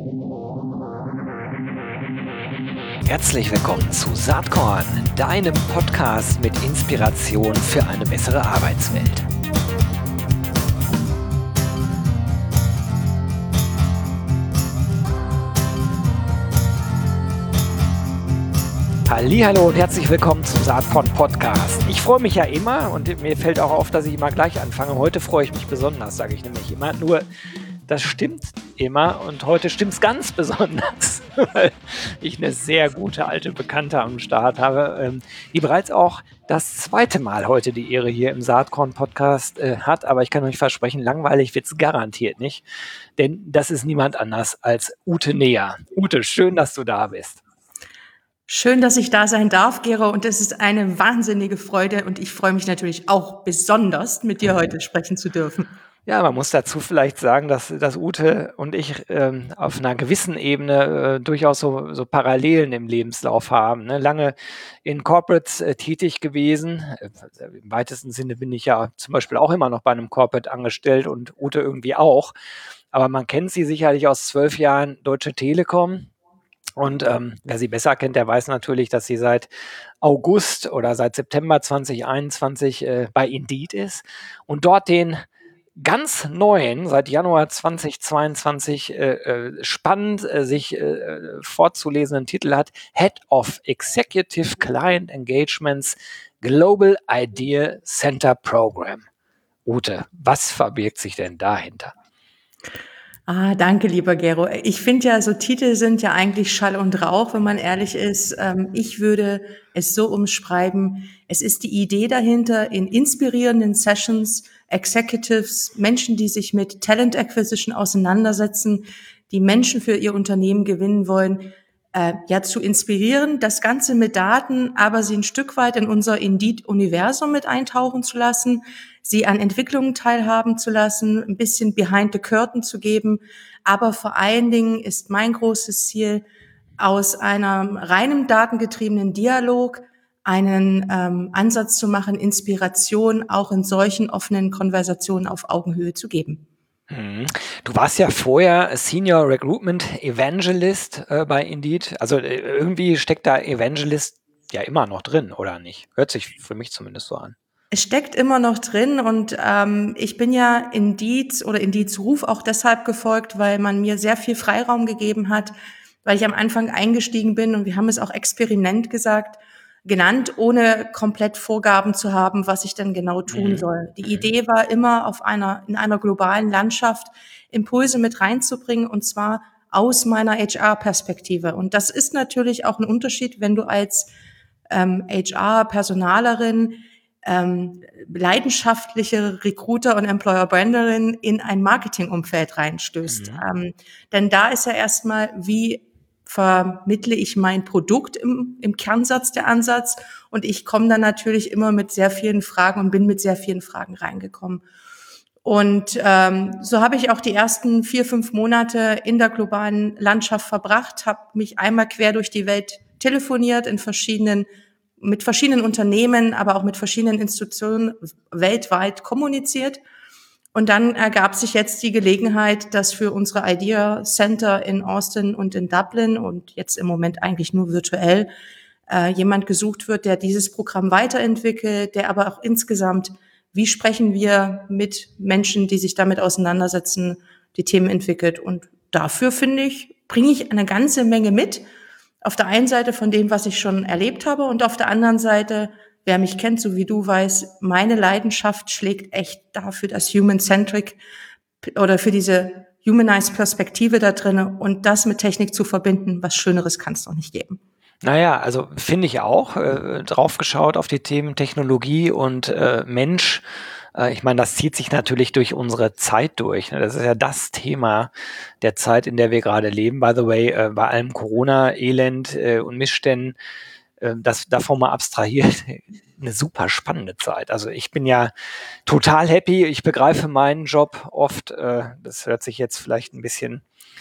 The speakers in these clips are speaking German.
Herzlich willkommen zu Saatkorn, deinem Podcast mit Inspiration für eine bessere Arbeitswelt. Hallihallo und herzlich willkommen zum Saatkorn Podcast. Ich freue mich ja immer und mir fällt auch auf, dass ich immer gleich anfange. Heute freue ich mich besonders, sage ich nämlich immer. Nur, das stimmt immer und heute stimmt es ganz besonders, weil ich eine sehr gute alte Bekannte am Start habe, die bereits auch das zweite Mal heute die Ehre hier im Saatkorn-Podcast hat. Aber ich kann euch versprechen, langweilig wird es garantiert nicht, denn das ist niemand anders als Ute Neher. Ute, schön, dass du da bist. Schön, dass ich da sein darf, Gero, und es ist eine wahnsinnige Freude und ich freue mich natürlich auch besonders, mit dir heute sprechen zu dürfen. Ja, man muss dazu vielleicht sagen, dass Ute und ich auf einer gewissen Ebene durchaus so Parallelen im Lebenslauf haben. Ne? Lange in Corporates tätig gewesen. Im weitesten Sinne bin ich ja zum Beispiel auch immer noch bei einem Corporate angestellt und Ute irgendwie auch. Aber man kennt sie sicherlich aus 12 Jahren Deutsche Telekom. Und wer sie besser kennt, der weiß natürlich, dass sie seit August oder seit September 2021 bei Indeed ist und dort den ganz neuen, seit Januar 2022 spannend sich vorzulesenden Titel hat, Head of Executive Client Engagements Global Idea Center Program. Ute, was verbirgt sich denn dahinter? Danke, lieber Gero. Ich finde ja, so Titel sind ja eigentlich Schall und Rauch, wenn man ehrlich ist. Ich würde es so umschreiben, es ist die Idee dahinter, in inspirierenden Sessions Executives, Menschen, die sich mit Talent Acquisition auseinandersetzen, die Menschen für ihr Unternehmen gewinnen wollen, zu inspirieren, das Ganze mit Daten, aber sie ein Stück weit in unser Indeed-Universum mit eintauchen zu lassen, sie an Entwicklungen teilhaben zu lassen, ein bisschen behind the curtain zu geben. Aber vor allen Dingen ist mein großes Ziel, aus einem reinem datengetriebenen Dialog einen Ansatz zu machen, Inspiration auch in solchen offenen Konversationen auf Augenhöhe zu geben. Du warst ja vorher Senior Recruitment Evangelist bei Indeed. Also irgendwie steckt da Evangelist ja immer noch drin, oder nicht? Hört sich für mich zumindest so an. Es steckt immer noch drin und ich bin ja Indeeds Ruf auch deshalb gefolgt, weil man mir sehr viel Freiraum gegeben hat, weil ich am Anfang eingestiegen bin und wir haben es auch Experiment genannt, ohne komplett Vorgaben zu haben, was ich denn genau tun soll. Die Idee war immer, in einer globalen Landschaft Impulse mit reinzubringen, und zwar aus meiner HR-Perspektive. Und das ist natürlich auch ein Unterschied, wenn du als HR-Personalerin leidenschaftliche Recruiter und Employer-Branderin in ein Marketingumfeld reinstößt. Denn da ist ja erstmal, wie vermittle ich mein Produkt im Kernsatz der Ansatz, und ich komme dann natürlich immer mit sehr vielen Fragen und bin mit sehr vielen Fragen reingekommen. Und so habe ich auch die ersten 4-5 Monate in der globalen Landschaft verbracht, habe mich einmal quer durch die Welt telefoniert mit verschiedenen Unternehmen, aber auch mit verschiedenen Institutionen weltweit kommuniziert. Und dann ergab sich jetzt die Gelegenheit, dass für unsere Idea Center in Austin und in Dublin und jetzt im Moment eigentlich nur virtuell jemand gesucht wird, der dieses Programm weiterentwickelt, der aber auch insgesamt, wie sprechen wir mit Menschen, die sich damit auseinandersetzen, die Themen entwickelt. Und dafür, finde ich, bringe ich eine ganze Menge mit. Auf der einen Seite von dem, was ich schon erlebt habe, und auf der anderen Seite, wer mich kennt, so wie du, weiß, meine Leidenschaft schlägt echt dafür das Human-Centric oder für diese Humanized Perspektive da drin, und das mit Technik zu verbinden, was Schöneres kann es doch nicht geben. Naja, also finde ich auch, drauf geschaut auf die Themen Technologie und Mensch. Ich meine, das zieht sich natürlich durch unsere Zeit durch. Ne? Das ist ja das Thema der Zeit, in der wir gerade leben. By the way, bei allem Corona-Elend und Missständen, das davon mal abstrahiert, eine super spannende Zeit. Also ich bin ja total happy. Ich begreife meinen Job oft. Das hört sich jetzt vielleicht ein bisschen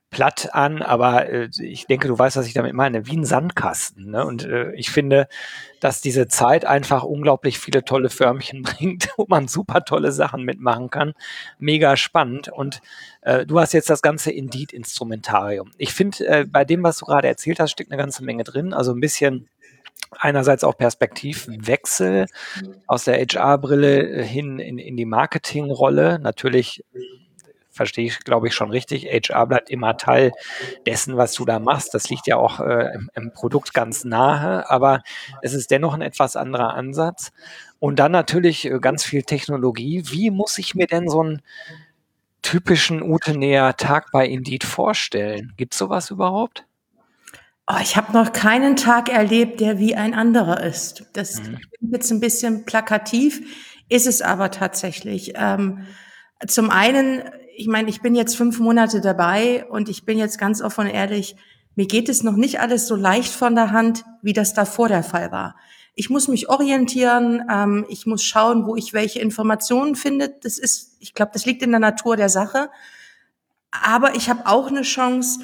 platt an, aber ich denke, du weißt, was ich damit meine, wie ein Sandkasten. Ne? Und ich finde, dass diese Zeit einfach unglaublich viele tolle Förmchen bringt, wo man super tolle Sachen mitmachen kann. Mega spannend. Und du hast jetzt das ganze Indeed-Instrumentarium. Ich finde, bei dem, was du gerade erzählt hast, steckt eine ganze Menge drin. Also ein bisschen einerseits auch Perspektivwechsel aus der HR-Brille hin in die Marketingrolle. Natürlich verstehe ich, glaube ich, schon richtig. HR bleibt immer Teil dessen, was du da machst. Das liegt ja auch im Produkt ganz nahe, aber es ist dennoch ein etwas anderer Ansatz. Und dann natürlich ganz viel Technologie. Wie muss ich mir denn so einen typischen Ute-Näher-Tag bei Indeed vorstellen? Gibt es sowas überhaupt? Oh, ich habe noch keinen Tag erlebt, der wie ein anderer ist. Das Mhm. klingt jetzt ein bisschen plakativ, ist es aber tatsächlich. Zum einen, ich meine, ich bin jetzt 5 Monate dabei und ich bin jetzt ganz offen und ehrlich, mir geht es noch nicht alles so leicht von der Hand, wie das davor der Fall war. Ich muss mich orientieren, ich muss schauen, wo ich welche Informationen finde. Ich glaube, das liegt in der Natur der Sache. Aber ich habe auch eine Chance,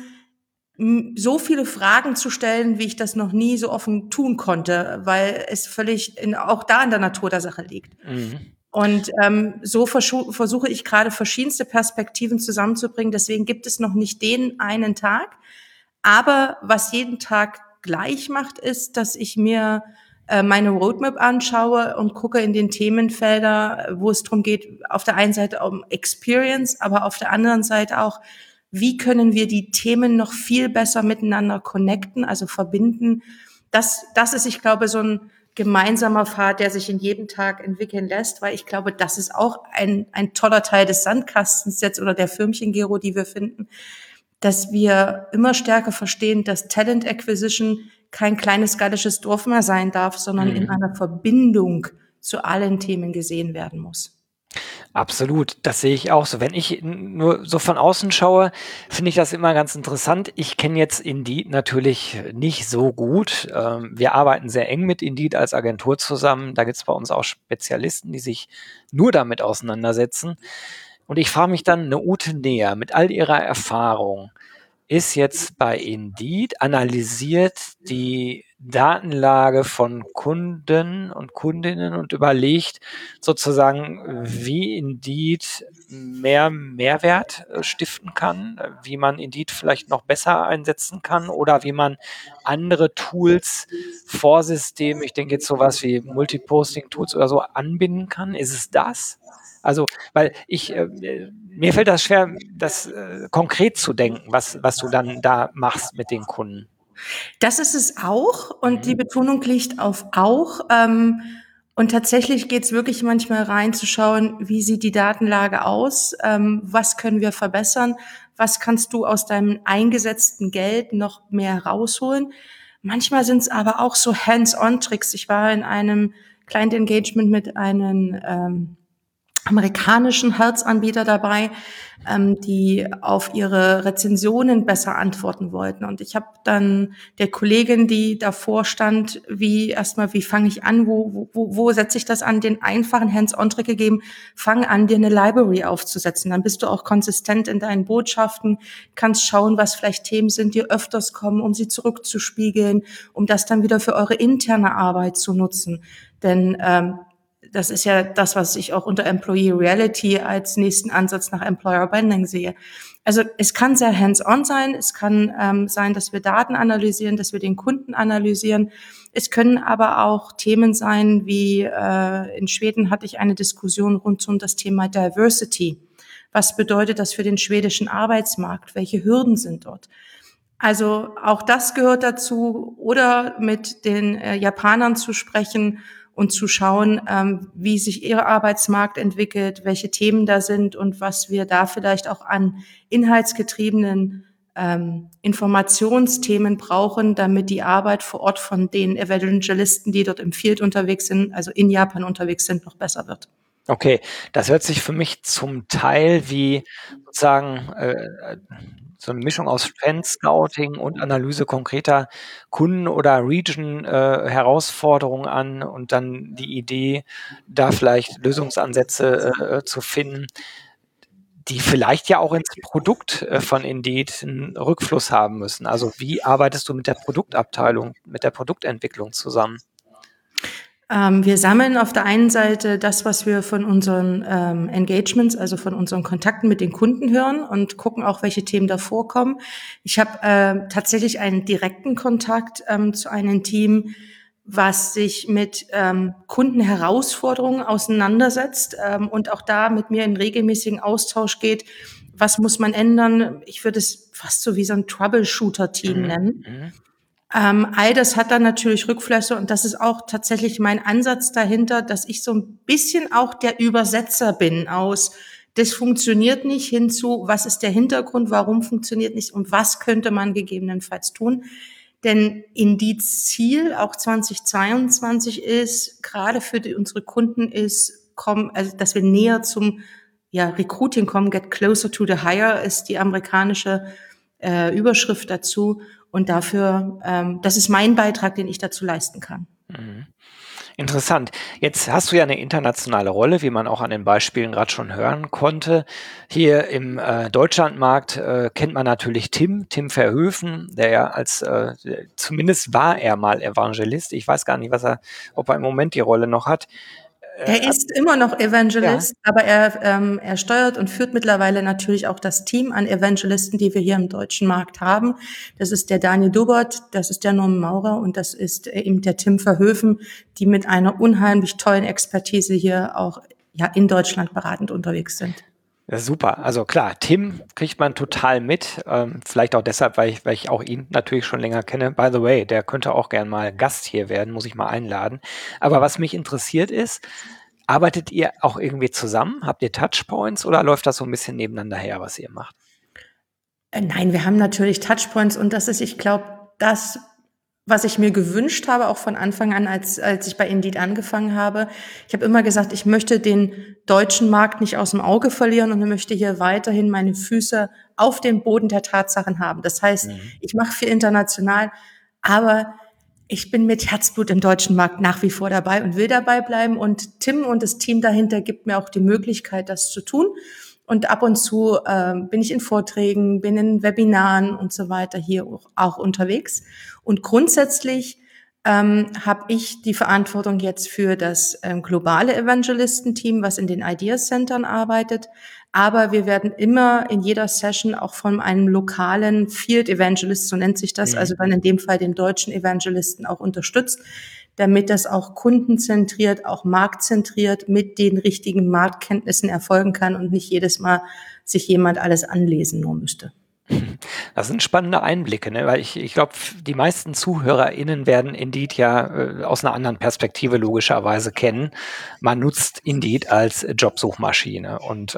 so viele Fragen zu stellen, wie ich das noch nie so offen tun konnte, weil es auch da in der Natur der Sache liegt. Mhm. Und so versuche ich gerade verschiedenste Perspektiven zusammenzubringen. Deswegen gibt es noch nicht den einen Tag. Aber was jeden Tag gleich macht, ist, dass ich mir meine Roadmap anschaue und gucke in den Themenfelder, wo es darum geht, auf der einen Seite um Experience, aber auf der anderen Seite auch, wie können wir die Themen noch viel besser miteinander connecten, also verbinden. Das ist, ich glaube, so ein gemeinsamer Pfad, der sich in jedem Tag entwickeln lässt, weil ich glaube, das ist auch ein toller Teil des Sandkastens jetzt oder der Firmchen-Gero, die wir finden, dass wir immer stärker verstehen, dass Talent Acquisition kein kleines gallisches Dorf mehr sein darf, sondern in Mhm. einer Verbindung zu allen Themen gesehen werden muss. Absolut, das sehe ich auch so. Wenn ich nur so von außen schaue, finde ich das immer ganz interessant. Ich kenne jetzt Indeed natürlich nicht so gut. Wir arbeiten sehr eng mit Indeed als Agentur zusammen. Da gibt es bei uns auch Spezialisten, die sich nur damit auseinandersetzen. Und ich frage mich dann, eine Ute Näher mit all ihrer Erfahrung ist jetzt bei Indeed, analysiert die Datenlage von Kunden und Kundinnen und überlegt sozusagen, wie Indeed mehr Mehrwert stiften kann, wie man Indeed vielleicht noch besser einsetzen kann oder wie man andere Tools, Vorsysteme, ich denke jetzt sowas wie Multiposting-Tools oder so, anbinden kann. Ist es das? Also, weil mir fällt das schwer, das konkret zu denken, was du dann da machst mit den Kunden. Das ist es auch und die Mhm. Betonung liegt auf auch. Und tatsächlich geht es wirklich manchmal reinzuschauen, wie sieht die Datenlage aus, was können wir verbessern, was kannst du aus deinem eingesetzten Geld noch mehr rausholen. Manchmal sind es aber auch so Hands-on-Tricks. Ich war in einem Client Engagement mit einem amerikanischen Herzanbieter dabei, die auf ihre Rezensionen besser antworten wollten. Und ich habe dann der Kollegin, die davor stand, wie fange ich an, wo setze ich das an, den einfachen Hands-on-Trick gegeben, fang an, dir eine Library aufzusetzen. Dann bist du auch konsistent in deinen Botschaften, kannst schauen, was vielleicht Themen sind, die öfters kommen, um sie zurückzuspiegeln, um das dann wieder für eure interne Arbeit zu nutzen. Denn das ist ja das, was ich auch unter Employee Reality als nächsten Ansatz nach Employer Branding sehe. Also es kann sehr hands-on sein, es kann sein, dass wir Daten analysieren, dass wir den Kunden analysieren. Es können aber auch Themen sein, wie in Schweden hatte ich eine Diskussion rund um das Thema Diversity. Was bedeutet das für den schwedischen Arbeitsmarkt? Welche Hürden sind dort? Also auch das gehört dazu. Oder mit den Japanern zu sprechen und zu schauen, wie sich ihr Arbeitsmarkt entwickelt, welche Themen da sind und was wir da vielleicht auch an inhaltsgetriebenen Informationsthemen brauchen, damit die Arbeit vor Ort von den Evangelisten, die dort im Field unterwegs sind, also in Japan unterwegs sind, noch besser wird. Okay, das hört sich für mich zum Teil wie sozusagen so eine Mischung aus Trend-Scouting und Analyse konkreter Kunden- oder Region-Herausforderungen an und dann die Idee, da vielleicht Lösungsansätze zu finden. die vielleicht ja auch ins Produkt von Indeed einen Rückfluss haben müssen. Also wie arbeitest du mit der Produktabteilung, mit der Produktentwicklung zusammen? Wir sammeln auf der einen Seite das, was wir von unseren Engagements, also von unseren Kontakten mit den Kunden hören und gucken auch, welche Themen da vorkommen. Ich habe tatsächlich einen direkten Kontakt zu einem Team, was sich mit Kundenherausforderungen auseinandersetzt und auch da mit mir in regelmäßigen Austausch geht. Was muss man ändern? Ich würde es fast so wie so ein Troubleshooter-Team nennen. Mhm. All das hat dann natürlich Rückflüsse und das ist auch tatsächlich mein Ansatz dahinter, dass ich so ein bisschen auch der Übersetzer bin aus, das funktioniert nicht hinzu, was ist der Hintergrund, warum funktioniert nicht und was könnte man gegebenenfalls tun. Denn Indeeds Ziel, auch 2022 ist, gerade für unsere Kunden ist, also, dass wir näher zum Recruiting kommen, get closer to the hire ist die amerikanische Überschrift dazu. Und dafür, das ist mein Beitrag, den ich dazu leisten kann. Mhm. Interessant. Jetzt hast du ja eine internationale Rolle, wie man auch an den Beispielen gerade schon hören konnte. Hier im Deutschlandmarkt kennt man natürlich Tim Verhoeven, der ja zumindest war er mal Evangelist. Ich weiß gar nicht, ob er im Moment die Rolle noch hat. Er ist immer noch Evangelist, aber er steuert und führt mittlerweile natürlich auch das Team an Evangelisten, die wir hier im deutschen Markt haben. Das ist der Daniel Dubert, das ist der Norman Maurer und das ist eben der Tim Verhoeven, die mit einer unheimlich tollen Expertise hier auch in Deutschland beratend unterwegs sind. Ja, super. Also klar, Tim kriegt man total mit. Vielleicht auch deshalb, weil ich auch ihn natürlich schon länger kenne. By the way, der könnte auch gern mal Gast hier werden, muss ich mal einladen. Aber was mich interessiert ist, arbeitet ihr auch irgendwie zusammen? Habt ihr Touchpoints oder läuft das so ein bisschen nebeneinander her, was ihr macht? Nein, wir haben natürlich Touchpoints und das ist, ich glaube, das, was ich mir gewünscht habe, auch von Anfang an, als ich bei Indeed angefangen habe. Ich habe immer gesagt, ich möchte den deutschen Markt nicht aus dem Auge verlieren und ich möchte hier weiterhin meine Füße auf dem Boden der Tatsachen haben. Das heißt, ich mache viel international, aber ich bin mit Herzblut im deutschen Markt nach wie vor dabei und will dabei bleiben. Und Tim und das Team dahinter gibt mir auch die Möglichkeit, das zu tun. Und ab und zu bin ich in Vorträgen, bin in Webinaren und so weiter hier auch unterwegs. Und grundsätzlich habe ich die Verantwortung jetzt für das globale Evangelistenteam, was in den Idea Centern arbeitet. Aber wir werden immer in jeder Session auch von einem lokalen Field Evangelist, so nennt sich das, also dann in dem Fall den deutschen Evangelisten auch unterstützt, damit das auch kundenzentriert, auch marktzentriert mit den richtigen Marktkenntnissen erfolgen kann und nicht jedes Mal sich jemand alles anlesen nur müsste. Das sind spannende Einblicke, ne? Weil ich glaube, die meisten ZuhörerInnen werden Indeed ja aus einer anderen Perspektive logischerweise kennen. Man nutzt Indeed als Jobsuchmaschine und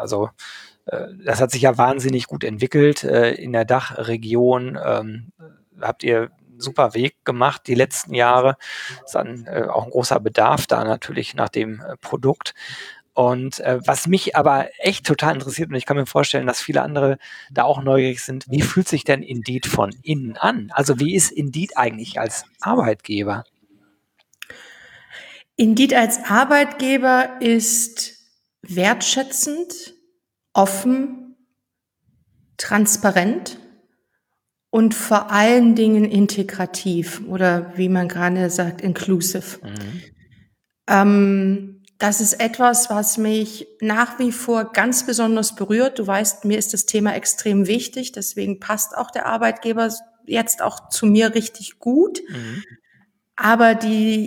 das hat sich ja wahnsinnig gut entwickelt. In der Dachregion habt ihr einen super Weg gemacht die letzten Jahre. Ist dann auch ein großer Bedarf da natürlich nach dem Produkt. Und was mich aber echt total interessiert, und ich kann mir vorstellen, dass viele andere da auch neugierig sind, wie fühlt sich denn Indeed von innen an? Also wie ist Indeed eigentlich als Arbeitgeber? Indeed als Arbeitgeber ist wertschätzend, offen, transparent und vor allen Dingen integrativ oder wie man gerade sagt, inclusive. Das ist etwas, was mich nach wie vor ganz besonders berührt. Du weißt, mir ist das Thema extrem wichtig, deswegen passt auch der Arbeitgeber jetzt auch zu mir richtig gut. Aber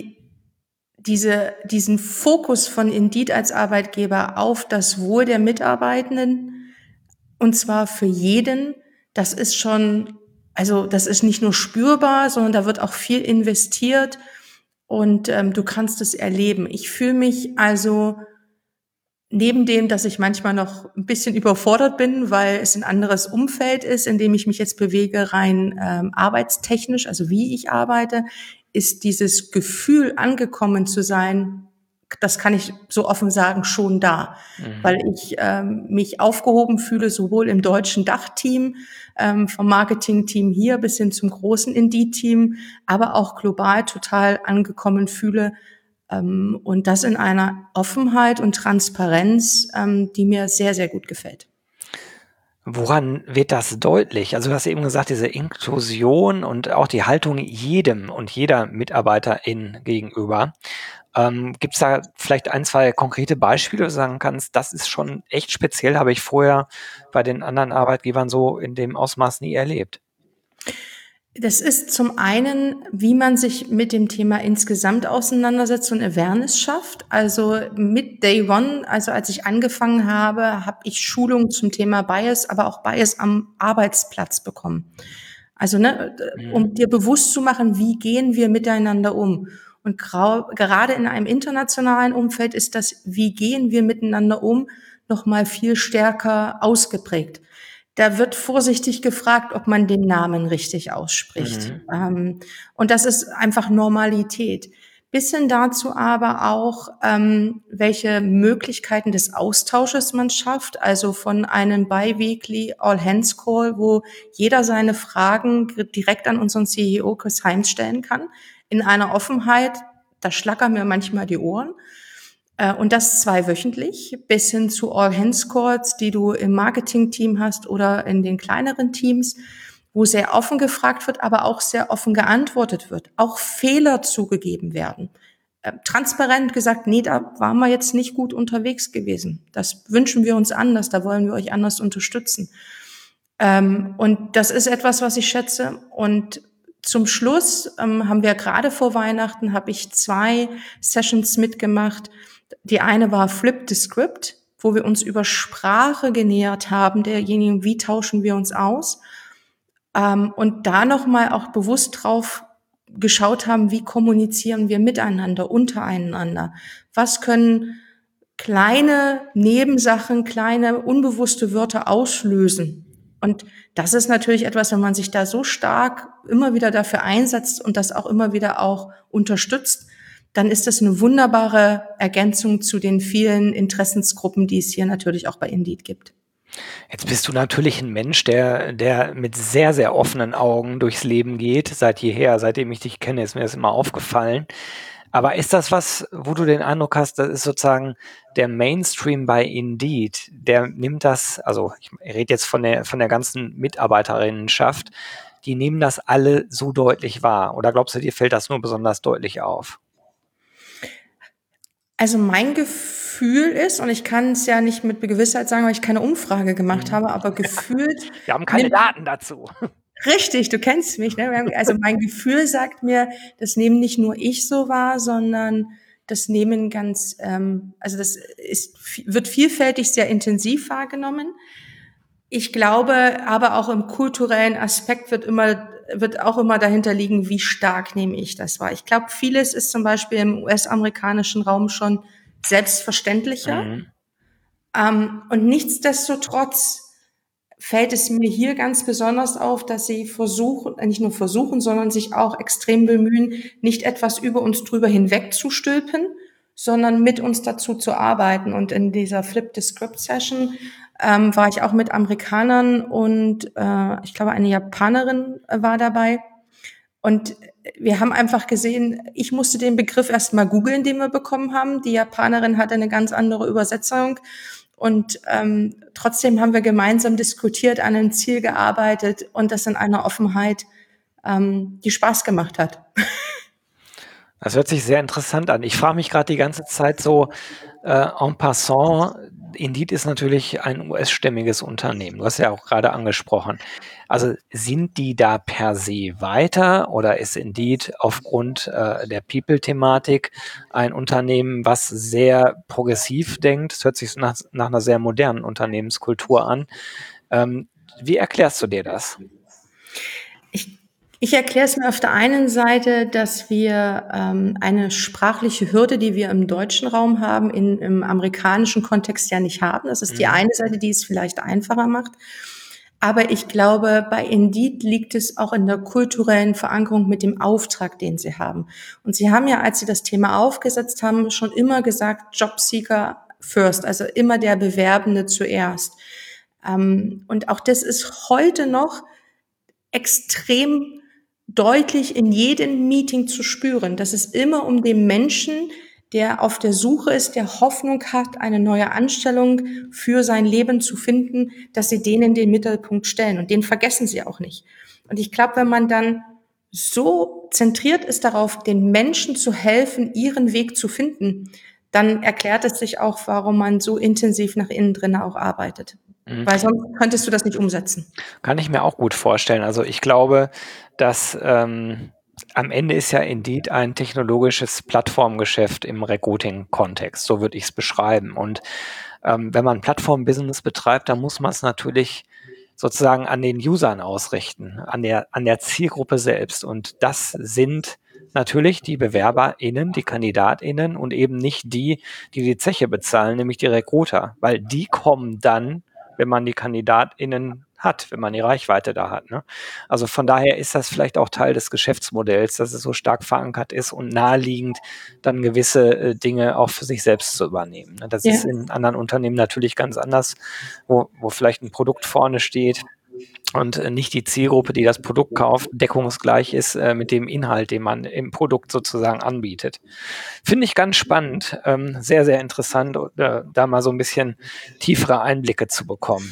diesen Fokus von Indeed als Arbeitgeber auf das Wohl der Mitarbeitenden, und zwar für jeden, das ist schon, also das ist nicht nur spürbar, sondern da wird auch viel investiert. Und du kannst es erleben. Ich fühle mich also neben dem, dass ich manchmal noch ein bisschen überfordert bin, weil es ein anderes Umfeld ist, in dem ich mich jetzt bewege, rein arbeitstechnisch, also wie ich arbeite, ist dieses Gefühl, angekommen zu sein, das kann ich so offen sagen, schon da, weil ich mich aufgehoben fühle, sowohl im deutschen Dachteam, vom Marketing-Team hier bis hin zum großen Indeed-Team, aber auch global total angekommen fühle, Und das in einer Offenheit und Transparenz, die mir sehr, sehr gut gefällt. Woran wird das deutlich? Also du hast eben gesagt, diese Inklusion und auch die Haltung jedem und jeder Mitarbeiterin gegenüber. Gibt es da vielleicht ein, zwei konkrete Beispiele, wo du sagen kannst, das ist schon echt speziell, habe ich vorher bei den anderen Arbeitgebern so in dem Ausmaß nie erlebt? Das ist zum einen, wie man sich mit dem Thema insgesamt auseinandersetzt und Awareness schafft. Also mit Day One, also als ich angefangen habe, habe ich Schulungen zum Thema Bias, aber auch Bias am Arbeitsplatz bekommen. Also um dir bewusst zu machen, wie gehen wir miteinander um. Und gerade in einem internationalen Umfeld ist das, wie gehen wir miteinander um, noch mal viel stärker ausgeprägt. Da wird vorsichtig gefragt, ob man den Namen richtig ausspricht. Und das ist einfach Normalität. Bis hin dazu aber auch, welche Möglichkeiten des Austausches man schafft, also von einem Bi-Weekly All-Hands-Call, wo jeder seine Fragen direkt an unseren CEO Chris Heinz stellen kann, in einer Offenheit, da schlackern mir manchmal die Ohren. Und das zweiwöchentlich, bis hin zu All-Hands-Calls, die du im Marketing-Team hast oder in den kleineren Teams, wo sehr offen gefragt wird, aber auch sehr offen geantwortet wird. Auch Fehler zugegeben werden. Transparent gesagt, nee, da waren wir jetzt nicht gut unterwegs gewesen. Das wünschen wir uns anders, da wollen wir euch anders unterstützen. Und das ist etwas, was ich schätze. Und zum Schluss haben wir gerade vor Weihnachten, habe ich 2 Sessions mitgemacht. Die eine war Flip the Script, wo wir uns über Sprache genähert haben, derjenigen, wie tauschen wir uns aus. Und da nochmal auch bewusst drauf geschaut haben, wie kommunizieren wir miteinander, untereinander. Was können kleine Nebensachen, kleine unbewusste Wörter auslösen? Und das ist natürlich etwas, wenn man sich da so stark immer wieder dafür einsetzt und das auch immer wieder auch unterstützt, dann ist das eine wunderbare Ergänzung zu den vielen Interessensgruppen, die es hier natürlich auch bei Indeed gibt. Jetzt bist du natürlich ein Mensch, der mit sehr, sehr offenen Augen durchs Leben geht, seit jeher, seitdem ich dich kenne, ist mir das immer aufgefallen. Aber ist das was, wo du den Eindruck hast, das ist sozusagen der Mainstream bei Indeed, der nimmt das, also ich rede jetzt von der ganzen Mitarbeiterinnenschaft, die nehmen das alle so deutlich wahr? Oder glaubst du, dir fällt das nur besonders deutlich auf? Also mein Gefühl ist, und ich kann es ja nicht mit Gewissheit sagen, weil ich keine Umfrage gemacht habe, aber gefühlt Wir haben keine Daten dazu. Richtig, du kennst mich, ne? Also mein Gefühl sagt mir, das nehmen nicht nur ich so wahr, sondern das nehmen also wird vielfältig sehr intensiv wahrgenommen. Ich glaube, aber auch im kulturellen Aspekt wird auch immer dahinter liegen, wie stark nehme ich das wahr. Ich glaube, vieles ist zum Beispiel im US-amerikanischen Raum schon selbstverständlicher. Und nichtsdestotrotz fällt es mir hier ganz besonders auf, dass sie nicht nur versuchen, sondern sich auch extrem bemühen, nicht etwas über uns drüber hinwegzustülpen, sondern mit uns dazu zu arbeiten. Und in dieser Flip the Script Session war ich auch mit Amerikanern und ich glaube, eine Japanerin war dabei. Und wir haben einfach gesehen, ich musste den Begriff erst mal googeln, den wir bekommen haben. Die Japanerin hatte eine ganz andere Übersetzung. Und trotzdem haben wir gemeinsam diskutiert, an einem Ziel gearbeitet und das in einer Offenheit, die Spaß gemacht hat. Das hört sich sehr interessant an. Ich frage mich gerade die ganze Zeit so en passant, Indeed ist natürlich ein US-stämmiges Unternehmen. Du hast ja auch gerade angesprochen. Also sind die da per se weiter oder ist Indeed aufgrund der People-Thematik ein Unternehmen, was sehr progressiv denkt? Es hört sich nach einer sehr modernen Unternehmenskultur an. Wie erklärst du dir das? Ich erkläre es mir auf der einen Seite, dass wir eine sprachliche Hürde, die wir im deutschen Raum haben, im amerikanischen Kontext ja nicht haben. Das ist die eine Seite, die es vielleicht einfacher macht. Aber ich glaube, bei Indeed liegt es auch in der kulturellen Verankerung mit dem Auftrag, den sie haben. Und sie haben ja, als sie das Thema aufgesetzt haben, schon immer gesagt, Jobseeker first, also immer der Bewerbende zuerst. Und auch das ist heute noch extrem deutlich in jedem Meeting zu spüren, dass es immer um den Menschen der auf der Suche ist, der Hoffnung hat, eine neue Anstellung für sein Leben zu finden, dass sie den in den Mittelpunkt stellen. Und den vergessen sie auch nicht. Und ich glaube, wenn man dann so zentriert ist darauf, den Menschen zu helfen, ihren Weg zu finden, dann erklärt es sich auch, warum man so intensiv nach innen drin auch arbeitet. Mhm. Weil sonst könntest du das nicht umsetzen. Kann ich mir auch gut vorstellen. Also ich glaube, dass am Ende ist ja Indeed ein technologisches Plattformgeschäft im Recruiting-Kontext, so würde ich es beschreiben. Und wenn man Plattform-Business betreibt, dann muss man es natürlich sozusagen an den Usern ausrichten, an der Zielgruppe selbst. Und das sind natürlich die BewerberInnen, die KandidatInnen und eben nicht die Zeche bezahlen, nämlich die Recruiter, weil die kommen dann, wenn man die KandidatInnen hat, wenn man die Reichweite da hat. Ne? Also von daher ist das vielleicht auch Teil des Geschäftsmodells, dass es so stark verankert ist und naheliegend, dann gewisse Dinge auch für sich selbst zu übernehmen. Ne? Das ist in anderen Unternehmen natürlich ganz anders, wo vielleicht ein Produkt vorne steht und nicht die Zielgruppe, die das Produkt kauft, deckungsgleich ist mit dem Inhalt, den man im Produkt sozusagen anbietet. Finde ich ganz spannend, sehr, sehr interessant, da mal so ein bisschen tiefere Einblicke zu bekommen.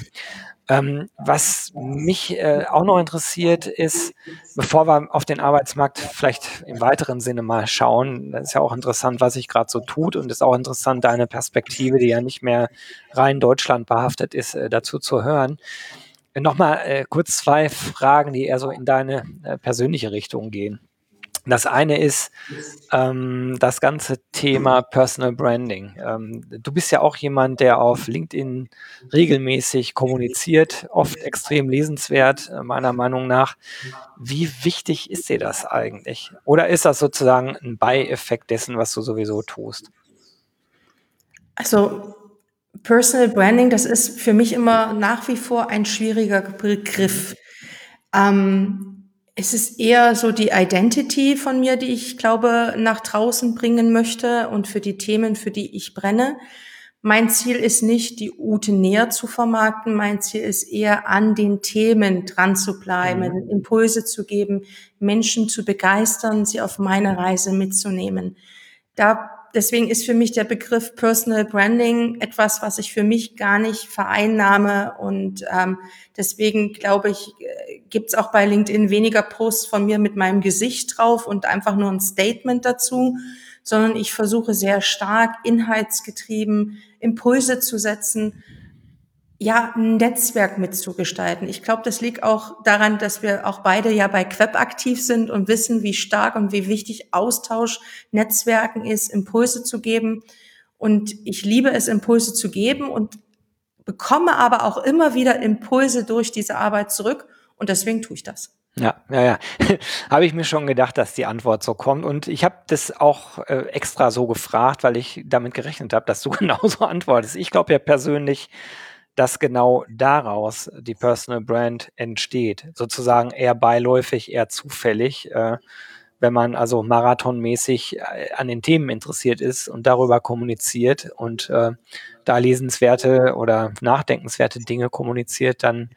Was mich auch noch interessiert ist, bevor wir auf den Arbeitsmarkt vielleicht im weiteren Sinne mal schauen, das ist ja auch interessant, was sich gerade so tut und ist auch interessant, deine Perspektive, die ja nicht mehr rein Deutschland behaftet ist, dazu zu hören. Nochmal kurz 2 Fragen, die eher so in deine persönliche Richtung gehen. Das eine ist das ganze Thema Personal Branding. Du bist ja auch jemand, der auf LinkedIn regelmäßig kommuniziert, oft extrem lesenswert, meiner Meinung nach. Wie wichtig ist dir das eigentlich? Oder ist das sozusagen ein Beieffekt dessen, was du sowieso tust? Also Personal Branding, das ist für mich immer nach wie vor ein schwieriger Begriff. Es ist eher so die Identity von mir, die ich glaube, nach draußen bringen möchte und für die Themen, für die ich brenne. Mein Ziel ist nicht, die Ute näher zu vermarkten. Mein Ziel ist eher, an den Themen dran zu bleiben, Impulse zu geben, Menschen zu begeistern, sie auf meine Reise mitzunehmen. Deswegen ist für mich der Begriff Personal Branding etwas, was ich für mich gar nicht vereinnahme. Und deswegen glaube ich, gibt es auch bei LinkedIn weniger Posts von mir mit meinem Gesicht drauf und einfach nur ein Statement dazu, sondern ich versuche sehr stark inhaltsgetrieben Impulse zu setzen, ja, ein Netzwerk mitzugestalten. Ich glaube, das liegt auch daran, dass wir auch beide ja bei Queb aktiv sind und wissen, wie stark und wie wichtig Austausch, Netzwerken ist, Impulse zu geben. Und ich liebe es, Impulse zu geben und bekomme aber auch immer wieder Impulse durch diese Arbeit zurück. Und deswegen tue ich das. Ja. Habe ich mir schon gedacht, dass die Antwort so kommt. Und ich habe das auch extra so gefragt, weil ich damit gerechnet habe, dass du genauso antwortest. Ich glaube ja persönlich, dass genau daraus die Personal Brand entsteht. Sozusagen eher beiläufig, eher zufällig, wenn man also marathonmäßig an den Themen interessiert ist und darüber kommuniziert und da lesenswerte oder nachdenkenswerte Dinge kommuniziert, dann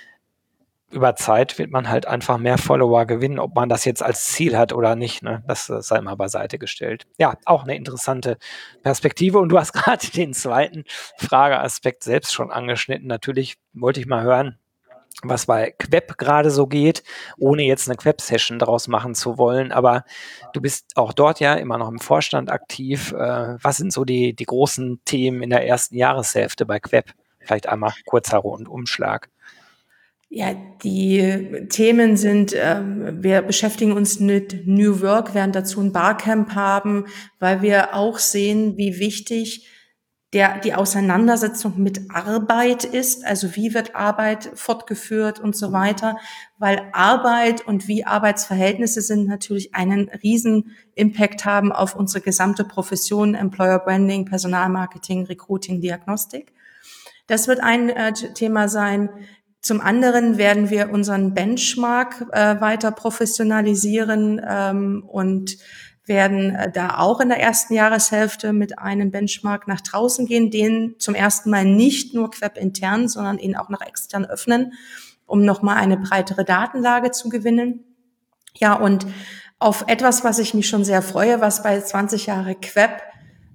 über Zeit wird man halt einfach mehr Follower gewinnen, ob man das jetzt als Ziel hat oder nicht, ne? Das sei mal beiseite gestellt. Ja, auch eine interessante Perspektive. Und du hast gerade den zweiten Frageaspekt selbst schon angeschnitten. Natürlich wollte ich mal hören, was bei Queb gerade so geht, ohne jetzt eine Queb-Session daraus machen zu wollen. Aber du bist auch dort ja immer noch im Vorstand aktiv. Was sind so die großen Themen in der ersten Jahreshälfte bei Queb? Vielleicht einmal kurzer Rundumschlag. Ja, die Themen sind, wir beschäftigen uns mit New Work, werden dazu ein Barcamp haben, weil wir auch sehen, wie wichtig die Auseinandersetzung mit Arbeit ist, also wie wird Arbeit fortgeführt und so weiter, weil Arbeit und wie Arbeitsverhältnisse sind natürlich einen riesen Impact haben auf unsere gesamte Profession, Employer Branding, Personalmarketing, Recruiting, Diagnostik. Das wird ein Thema sein. Zum anderen werden wir unseren Benchmark weiter professionalisieren und werden da auch in der ersten Jahreshälfte mit einem Benchmark nach draußen gehen, den zum ersten Mal nicht nur Queb intern, sondern ihn auch nach extern öffnen, um nochmal eine breitere Datenlage zu gewinnen. Ja, und auf etwas, was ich mich schon sehr freue, was bei 20 Jahre Queb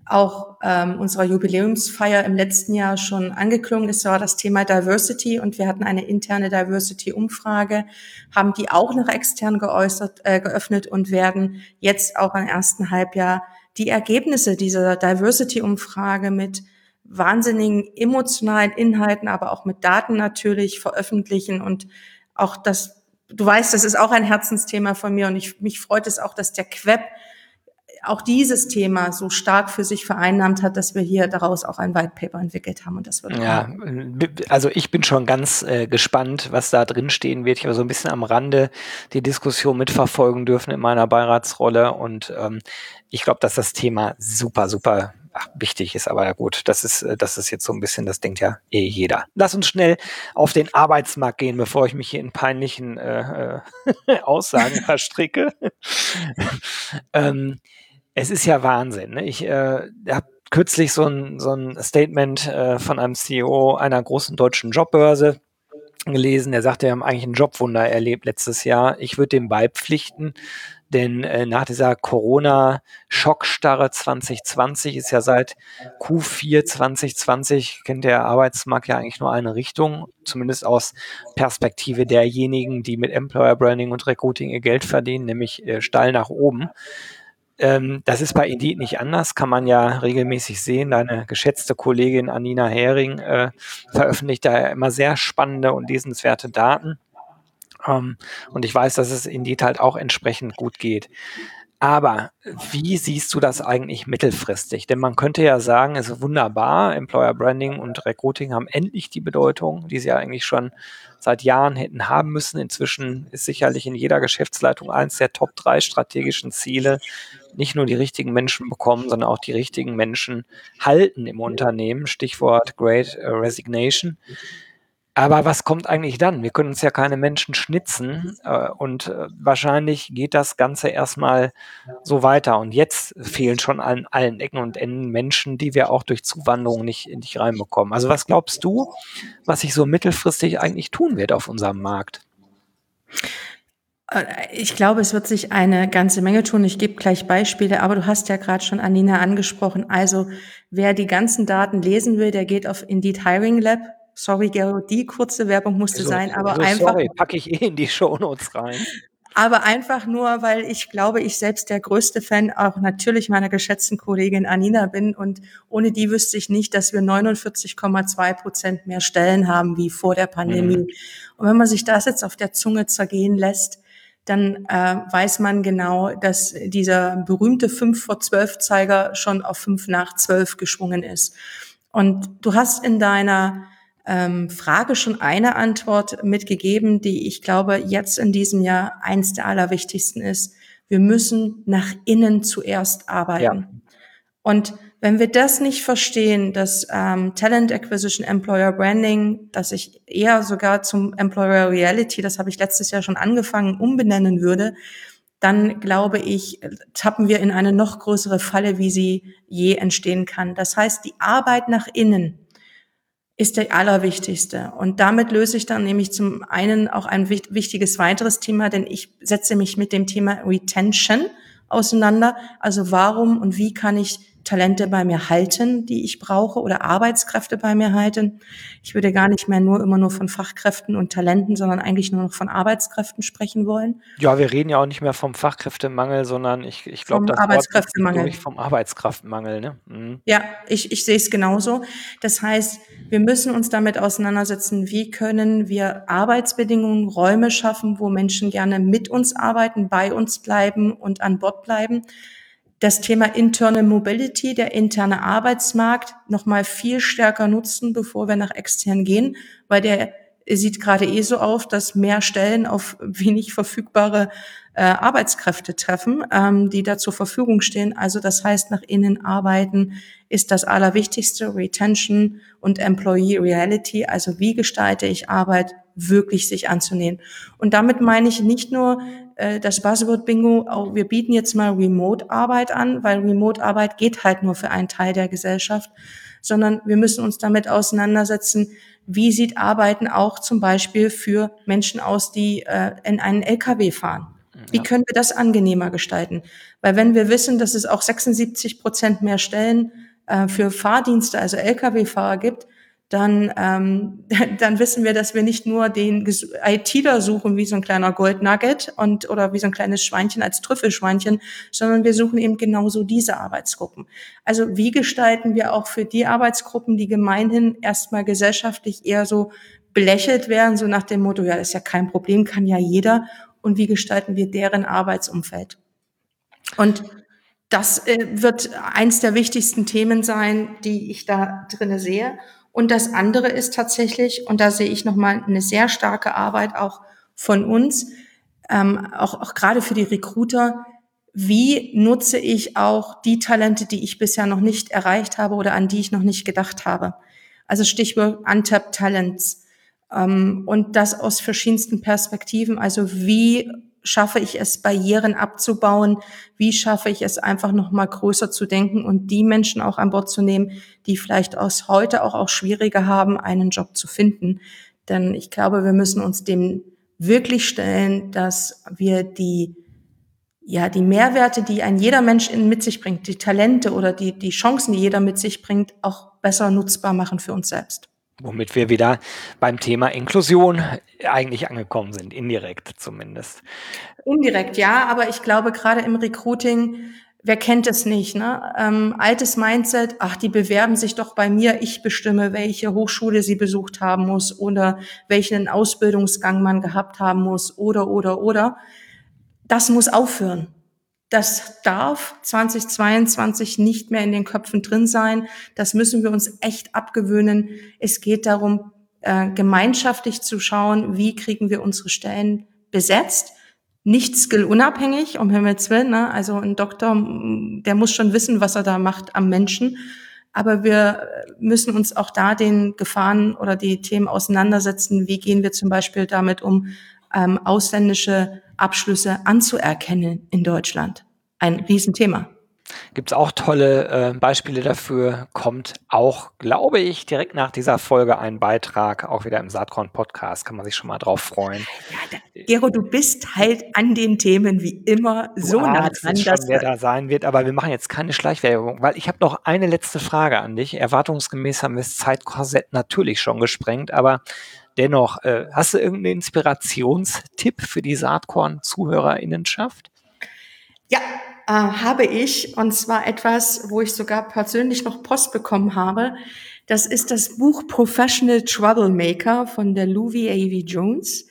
auch unserer Jubiläumsfeier im letzten Jahr schon angeklungen. Es war das Thema Diversity und wir hatten eine interne Diversity-Umfrage, haben die auch noch extern geöffnet und werden jetzt auch im ersten Halbjahr die Ergebnisse dieser Diversity-Umfrage mit wahnsinnigen emotionalen Inhalten, aber auch mit Daten natürlich veröffentlichen und auch das, du weißt, das ist auch ein Herzensthema von mir und mich freut es auch, dass der Queb auch dieses Thema so stark für sich vereinnahmt hat, dass wir hier daraus auch ein White Paper entwickelt haben und das wird kommen. Ja, also ich bin schon ganz gespannt, was da drin stehen wird. Ich habe so ein bisschen am Rande die Diskussion mitverfolgen dürfen in meiner Beiratsrolle und ich glaube, dass das Thema super, super wichtig ist, aber ja gut, das ist jetzt so ein bisschen, das denkt ja jeder. Lass uns schnell auf den Arbeitsmarkt gehen, bevor ich mich hier in peinlichen Aussagen verstricke. Es ist ja Wahnsinn. Ne? Ich habe kürzlich so ein Statement von einem CEO einer großen deutschen Jobbörse gelesen. Der sagte, wir haben eigentlich ein Jobwunder erlebt letztes Jahr. Ich würde dem beipflichten, denn nach dieser Corona-Schockstarre 2020 ist ja seit Q4 2020, kennt der Arbeitsmarkt ja eigentlich nur eine Richtung, zumindest aus Perspektive derjenigen, die mit Employer Branding und Recruiting ihr Geld verdienen, nämlich steil nach oben. Das ist bei Indeed nicht anders, kann man ja regelmäßig sehen. Deine geschätzte Kollegin Anina Hering veröffentlicht da ja immer sehr spannende und lesenswerte Daten. Und ich weiß, dass es Indeed halt auch entsprechend gut geht. Aber wie siehst du das eigentlich mittelfristig? Denn man könnte ja sagen, es ist wunderbar, Employer Branding und Recruiting haben endlich die Bedeutung, die sie ja eigentlich schon seit Jahren hätten haben müssen. Inzwischen ist sicherlich in jeder Geschäftsleitung eins der Top 3 strategischen Ziele, nicht nur die richtigen Menschen bekommen, sondern auch die richtigen Menschen halten im Unternehmen. Stichwort Great Resignation. Aber was kommt eigentlich dann? Wir können uns ja keine Menschen schnitzen und wahrscheinlich geht das Ganze erstmal so weiter. Und jetzt fehlen schon an allen Ecken und Enden Menschen, die wir auch durch Zuwanderung nicht reinbekommen. Also was glaubst du, was sich so mittelfristig eigentlich tun wird auf unserem Markt? Ich glaube, es wird sich eine ganze Menge tun. Ich gebe gleich Beispiele, aber du hast ja gerade schon Anina angesprochen. Also wer die ganzen Daten lesen will, der geht auf Indeed Hiring Lab. Sorry, Gero, die kurze Werbung musste sein, aber einfach. Sorry, packe ich in die Shownotes rein. Aber einfach nur, weil ich glaube, ich selbst der größte Fan auch natürlich meiner geschätzten Kollegin Anina bin und ohne die wüsste ich nicht, dass wir 49,2% mehr Stellen haben wie vor der Pandemie. Mhm. Und wenn man sich das jetzt auf der Zunge zergehen lässt, dann weiß man genau, dass dieser berühmte 5 vor 12 Zeiger schon auf 5 nach 12 geschwungen ist. Und du hast in deiner Frage schon eine Antwort mitgegeben, die ich glaube jetzt in diesem Jahr eins der allerwichtigsten ist. Wir müssen nach innen zuerst arbeiten. Ja. Und wenn wir das nicht verstehen, dass Talent Acquisition, Employer Branding, dass ich eher sogar zum Employer Reality, das habe ich letztes Jahr schon angefangen, umbenennen würde, dann glaube ich, tappen wir in eine noch größere Falle, wie sie je entstehen kann. Das heißt, die Arbeit nach innen ist der allerwichtigste. Und damit löse ich dann nämlich zum einen auch ein wichtiges weiteres Thema, denn ich setze mich mit dem Thema Retention auseinander. Also warum und wie kann ich Talente bei mir halten, die ich brauche, oder Arbeitskräfte bei mir halten. Ich würde gar nicht mehr immer nur von Fachkräften und Talenten, sondern eigentlich nur noch von Arbeitskräften sprechen wollen. Ja, wir reden ja auch nicht mehr vom Fachkräftemangel, sondern ich glaube, das Wort durch vom Arbeitskraftmangel. Ne? Mhm. Ja, ich sehe es genauso. Das heißt, wir müssen uns damit auseinandersetzen, wie können wir Arbeitsbedingungen, Räume schaffen, wo Menschen gerne mit uns arbeiten, bei uns bleiben und an Bord bleiben. Das Thema Internal Mobility, der interne Arbeitsmarkt, nochmal viel stärker nutzen, bevor wir nach extern gehen, weil der sieht gerade so auf, dass mehr Stellen auf wenig verfügbare Arbeitskräfte treffen, die da zur Verfügung stehen. Also das heißt, nach innen arbeiten ist das Allerwichtigste, Retention und Employee Reality, also wie gestalte ich Arbeit, wirklich sich anzunehmen. Und damit meine ich nicht nur das Buzzword-Bingo, wir bieten jetzt mal Remote-Arbeit an, weil Remote-Arbeit geht halt nur für einen Teil der Gesellschaft, sondern wir müssen uns damit auseinandersetzen, wie sieht Arbeiten auch zum Beispiel für Menschen aus, die in einen LKW fahren. Wie können wir das angenehmer gestalten? Weil wenn wir wissen, dass es auch 76% mehr Stellen für Fahrdienste, also Lkw-Fahrer gibt, dann wissen wir, dass wir nicht nur den ITler suchen wie so ein kleiner Goldnugget oder wie so ein kleines Schweinchen als Trüffelschweinchen, sondern wir suchen eben genauso diese Arbeitsgruppen. Also wie gestalten wir auch für die Arbeitsgruppen, die gemeinhin erstmal gesellschaftlich eher so belächelt werden, so nach dem Motto, ja, ist ja kein Problem, kann ja jeder. Und wie gestalten wir deren Arbeitsumfeld? Und das wird eins der wichtigsten Themen sein, die ich da drinne sehe. Und das andere ist tatsächlich, und da sehe ich nochmal eine sehr starke Arbeit auch von uns, auch gerade für die Recruiter, wie nutze ich auch die Talente, die ich bisher noch nicht erreicht habe oder an die ich noch nicht gedacht habe. Also Stichwort Untapped Talents. Und das aus verschiedensten Perspektiven. Also wie schaffe ich es, Barrieren abzubauen? Wie schaffe ich es, einfach noch mal größer zu denken und die Menschen auch an Bord zu nehmen, die vielleicht aus heute auch schwieriger haben, einen Job zu finden? Denn ich glaube, wir müssen uns dem wirklich stellen, dass wir die Mehrwerte, die ein jeder Mensch mit sich bringt, die Talente oder die Chancen, die jeder mit sich bringt, auch besser nutzbar machen für uns selbst. Womit wir wieder beim Thema Inklusion eigentlich angekommen sind, indirekt zumindest. Indirekt, ja, aber ich glaube, gerade im Recruiting, wer kennt es nicht, ne? Altes Mindset, ach, die bewerben sich doch bei mir, ich bestimme, welche Hochschule sie besucht haben muss oder welchen Ausbildungsgang man gehabt haben muss oder. Das muss aufhören. Das darf 2022 nicht mehr in den Köpfen drin sein. Das müssen wir uns echt abgewöhnen. Es geht darum, gemeinschaftlich zu schauen, wie kriegen wir unsere Stellen besetzt. Nicht skillunabhängig, um Himmels Willen, ne? Also ein Doktor, der muss schon wissen, was er da macht am Menschen. Aber wir müssen uns auch da den Gefahren oder die Themen auseinandersetzen. Wie gehen wir zum Beispiel damit um, ausländische Abschlüsse anzuerkennen in Deutschland? Ein Riesenthema. Gibt es auch tolle Beispiele dafür, kommt auch, glaube ich, direkt nach dieser Folge ein Beitrag, auch wieder im Saatkorn-Podcast, kann man sich schon mal drauf freuen. Ja, Gero, du bist halt an den Themen wie immer so nah dran. Schon, wer da sein wird, aber wir machen jetzt keine Schleichwerbung, weil ich habe noch eine letzte Frage an dich. Erwartungsgemäß haben wir das Zeitkorsett natürlich schon gesprengt, aber dennoch, hast du irgendeinen Inspirationstipp für die Saatkorn-ZuhörerInnenschaft? Ja, habe ich, und zwar etwas, wo ich sogar persönlich noch Post bekommen habe. Das ist das Buch Professional Troublemaker von der Louis A.V. Jones.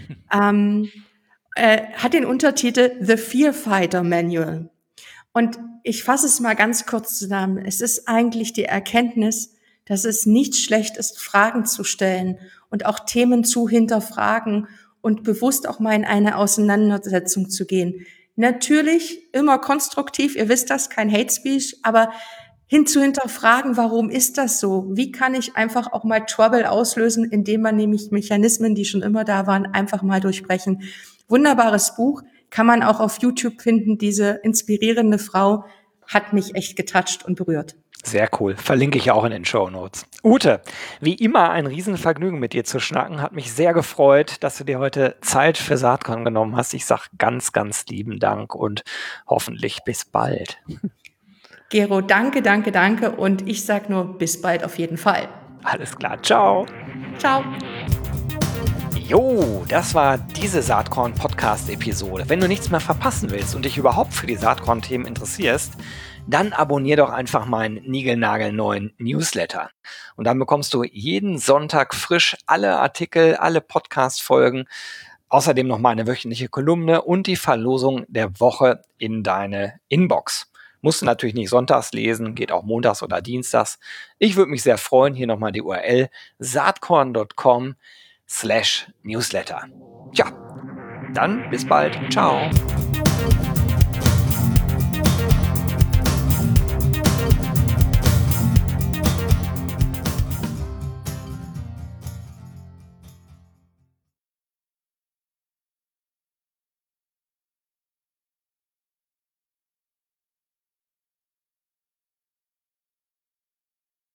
Hat den Untertitel The Fear Fighter Manual. Und ich fasse es mal ganz kurz zusammen. Es ist eigentlich die Erkenntnis, dass es nicht schlecht ist, Fragen zu stellen und auch Themen zu hinterfragen und bewusst auch mal in eine Auseinandersetzung zu gehen. Natürlich immer konstruktiv, ihr wisst das, kein Hate Speech, aber hinterfragen, warum ist das so? Wie kann ich einfach auch mal Trouble auslösen, indem man nämlich Mechanismen, die schon immer da waren, einfach mal durchbrechen. Wunderbares Buch, kann man auch auf YouTube finden. Diese inspirierende Frau hat mich echt getoucht und berührt. Sehr cool. Verlinke ich auch in den Shownotes. Ute, wie immer ein Riesenvergnügen mit dir zu schnacken. Hat mich sehr gefreut, dass du dir heute Zeit für Saatkorn genommen hast. Ich sage ganz, ganz lieben Dank und hoffentlich bis bald. Gero, danke und ich sag nur bis bald auf jeden Fall. Alles klar, ciao. Ciao. Jo, das war diese Saatkorn-Podcast-Episode. Wenn du nichts mehr verpassen willst und dich überhaupt für die Saatkorn-Themen interessierst, dann abonnier doch einfach meinen niegelnagelneuen Newsletter. Und dann bekommst du jeden Sonntag frisch alle Artikel, alle Podcast-Folgen, außerdem noch meine wöchentliche Kolumne und die Verlosung der Woche in deine Inbox. Musst du natürlich nicht sonntags lesen, geht auch montags oder dienstags. Ich würde mich sehr freuen, hier nochmal die URL saatkorn.com/Newsletter. Ja, dann bis bald. Ciao.